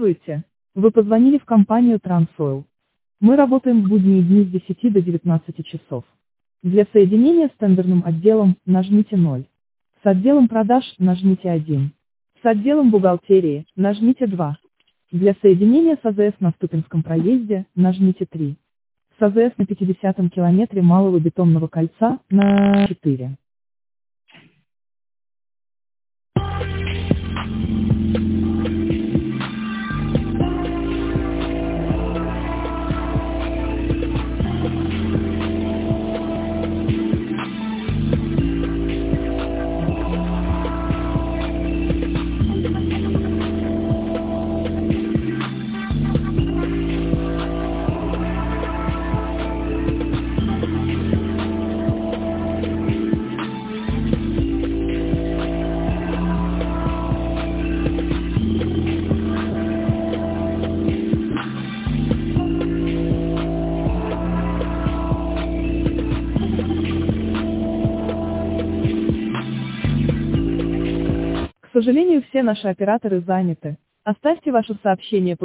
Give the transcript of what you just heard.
Здравствуйте. Вы позвонили в компанию Transoil. Мы работаем в будние дни с 10 до 19 часов. Для соединения с тендерным отделом нажмите 0. С отделом продаж нажмите 1. С отделом бухгалтерии нажмите 2. Для соединения с АЗС на Ступинском проезде нажмите 3. С АЗС на 50-м километре Малого бетонного кольца на 4. К сожалению, все наши операторы заняты. Оставьте ваше сообщение